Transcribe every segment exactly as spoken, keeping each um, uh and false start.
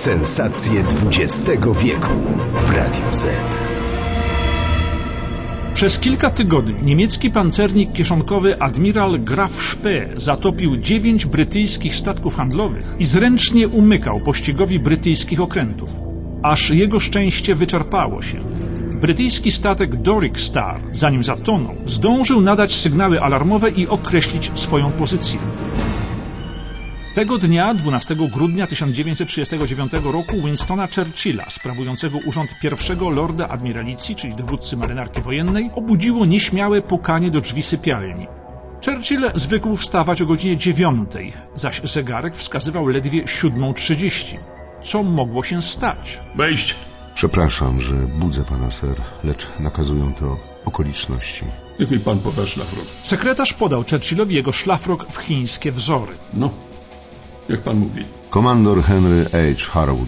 Sensacje dwudziestego wieku w Radiu Z. Przez kilka tygodni niemiecki pancernik kieszonkowy admiral Graf Spee zatopił dziewięć brytyjskich statków handlowych i zręcznie umykał pościgowi brytyjskich okrętów. Aż jego szczęście wyczerpało się. Brytyjski statek Doric Star, zanim zatonął, zdążył nadać sygnały alarmowe i określić swoją pozycję. Tego dnia, dwunastego grudnia tysiąc dziewięćset trzydziestego dziewiątego roku, Winstona Churchilla, sprawującego urząd pierwszego lorda admiralicji, czyli dowódcy marynarki wojennej, obudziło nieśmiałe pukanie do drzwi sypialni. Churchill zwykł wstawać o godzinie dziewiątej, zaś zegarek wskazywał ledwie siódmą trzydzieści. Co mogło się stać? Wejść! Przepraszam, że budzę pana, ser, lecz nakazują to okoliczności. Niech mi pan poda szlafrok. Sekretarz podał Churchillowi jego szlafrok w chińskie wzory. No, jak pan mówi. Komandor Henry H. Harwood,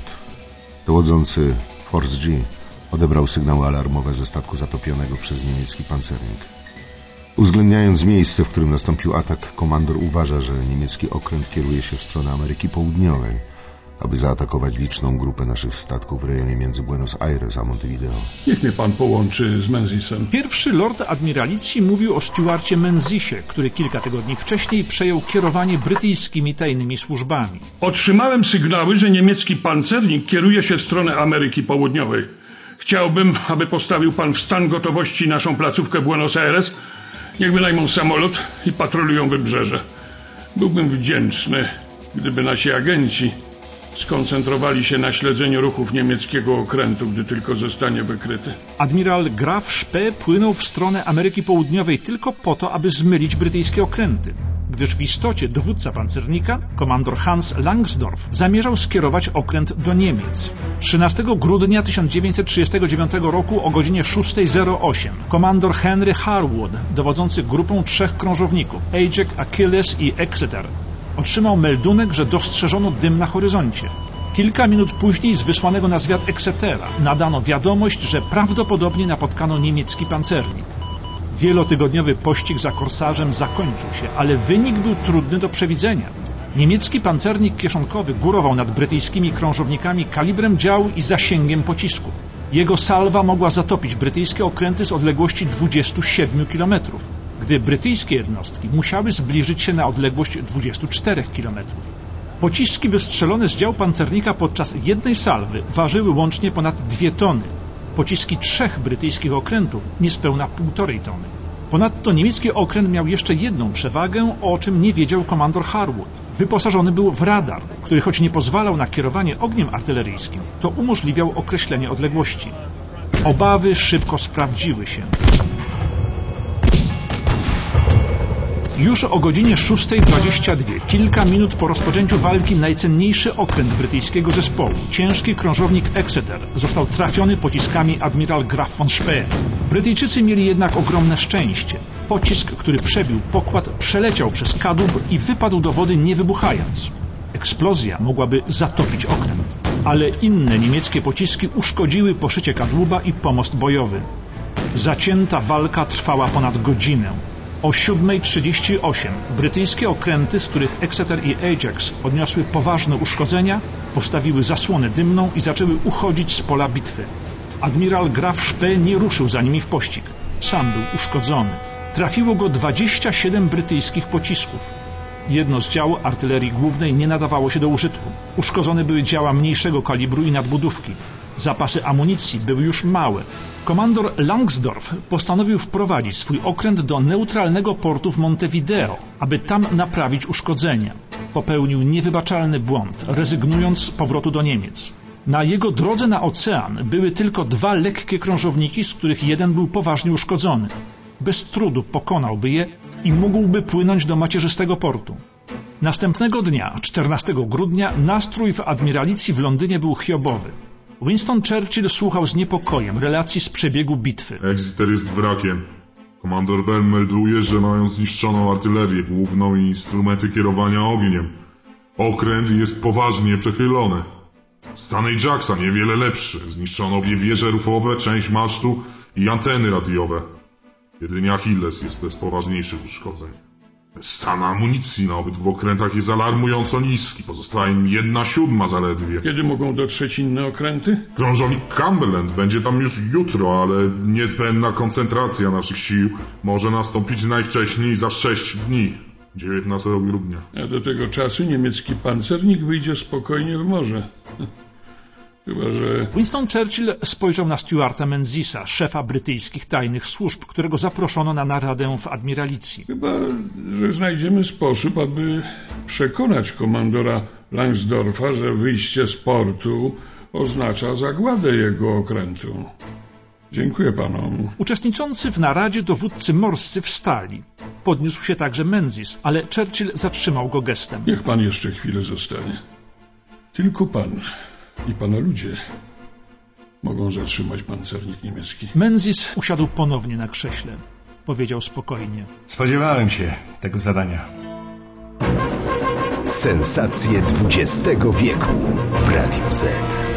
dowodzący Force G, odebrał sygnały alarmowe ze statku zatopionego przez niemiecki pancernik. Uwzględniając miejsce, w którym nastąpił atak, komandor uważa, że niemiecki okręt kieruje się w stronę Ameryki Południowej, aby zaatakować liczną grupę naszych statków w rejonie między Buenos Aires a Montevideo. Niech mnie pan połączy z Menzisem. Pierwszy lord admiralicji mówił o Stuarcie Menzisie, który kilka tygodni wcześniej przejął kierowanie brytyjskimi tajnymi służbami. Otrzymałem sygnały, że niemiecki pancernik kieruje się w stronę Ameryki Południowej. Chciałbym, aby postawił pan w stan gotowości naszą placówkę Buenos Aires. Niech wynajmą samolot i patrolują wybrzeże. Byłbym wdzięczny, gdyby nasi agenci skoncentrowali się na śledzeniu ruchów niemieckiego okrętu, gdy tylko zostanie wykryty. Admiral Graf Spee płynął w stronę Ameryki Południowej tylko po to, aby zmylić brytyjskie okręty, gdyż w istocie dowódca pancernika, komandor Hans Langsdorff, zamierzał skierować okręt do Niemiec. trzynastego grudnia tysiąc dziewięćset trzydziestego dziewiątego roku o godzinie szósta zero osiem komandor Henry Harwood, dowodzący grupą trzech krążowników Ajax, Achilles i Exeter, otrzymał meldunek, że dostrzeżono dym na horyzoncie. Kilka minut później z wysłanego na zwiat Exetera nadano wiadomość, że prawdopodobnie napotkano niemiecki pancernik. Wielotygodniowy pościg za korsarzem zakończył się, ale wynik był trudny do przewidzenia. Niemiecki pancernik kieszonkowy górował nad brytyjskimi krążownikami kalibrem działu i zasięgiem pocisku. Jego salwa mogła zatopić brytyjskie okręty z odległości dwudziestu siedmiu kilometrów, gdy brytyjskie jednostki musiały zbliżyć się na odległość dwudziestu czterech kilometrów. Pociski wystrzelone z dział pancernika podczas jednej salwy ważyły łącznie ponad dwie tony. Pociski trzech brytyjskich okrętów niespełna półtorej tony. Ponadto niemiecki okręt miał jeszcze jedną przewagę, o czym nie wiedział komandor Harwood. Wyposażony był w radar, który choć nie pozwalał na kierowanie ogniem artyleryjskim, to umożliwiał określenie odległości. Obawy szybko sprawdziły się. Już o godzinie szósta dwadzieścia dwa, kilka minut po rozpoczęciu walki, najcenniejszy okręt brytyjskiego zespołu, ciężki krążownik Exeter, został trafiony pociskami admiral Graf von Spee. Brytyjczycy mieli jednak ogromne szczęście. Pocisk, który przebił pokład, przeleciał przez kadłub i wypadł do wody, nie wybuchając. Eksplozja mogłaby zatopić okręt, ale inne niemieckie pociski uszkodziły poszycie kadłuba i pomost bojowy. Zacięta walka trwała ponad godzinę. O siódma trzydzieści osiem brytyjskie okręty, z których Exeter i Ajax odniosły poważne uszkodzenia, postawiły zasłonę dymną i zaczęły uchodzić z pola bitwy. Admiral Graf Spee nie ruszył za nimi w pościg. Sam był uszkodzony. Trafiło go dwadzieścia siedem brytyjskich pocisków. Jedno z dział artylerii głównej nie nadawało się do użytku. Uszkodzone były działa mniejszego kalibru i nadbudówki. Zapasy amunicji były już małe. Komandor Langsdorff postanowił wprowadzić swój okręt do neutralnego portu w Montevideo, aby tam naprawić uszkodzenia. Popełnił niewybaczalny błąd, rezygnując z powrotu do Niemiec. Na jego drodze na ocean były tylko dwa lekkie krążowniki, z których jeden był poważnie uszkodzony. Bez trudu pokonałby je i mógłby płynąć do macierzystego portu. Następnego dnia, czternastego grudnia, nastrój w admiralicji w Londynie był chiobowy. Winston Churchill słuchał z niepokojem relacji z przebiegu bitwy. Exeter jest wrakiem. Komandor Bell melduje, że mają zniszczoną artylerię główną i instrumenty kierowania ogniem. Okręt jest poważnie przechylony. Stan Ajaxa niewiele lepszy. Zniszczono obie wieże rufowe, część masztu i anteny radiowe. Jedynie Achilles jest bez poważniejszych uszkodzeń. Stan amunicji na obydwu okrętach jest alarmująco niski. Pozostała im jedna siódma zaledwie. Kiedy mogą dotrzeć inne okręty? Krążownik Cumberland będzie tam już jutro, ale niezbędna koncentracja naszych sił może nastąpić najwcześniej za sześć dni. dziewiętnastego grudnia. A do tego czasu niemiecki pancernik wyjdzie spokojnie w morze. Chyba że... Winston Churchill spojrzał na Stuarta Menzisa, szefa brytyjskich tajnych służb, którego zaproszono na naradę w admiralicji. Chyba, że znajdziemy sposób, aby przekonać komandora Langsdorffa, że wyjście z portu oznacza zagładę jego okrętu. Dziękuję panom. Uczestniczący w naradzie dowódcy morscy wstali. Podniósł się także Menzies, ale Churchill zatrzymał go gestem. Niech pan jeszcze chwilę zostanie. Tylko pan i pana ludzie mogą zatrzymać pancernik niemiecki. Menzies usiadł ponownie na krześle. Powiedział spokojnie. Spodziewałem się tego zadania. Sensacje dwudziestego wieku w Radiu Z.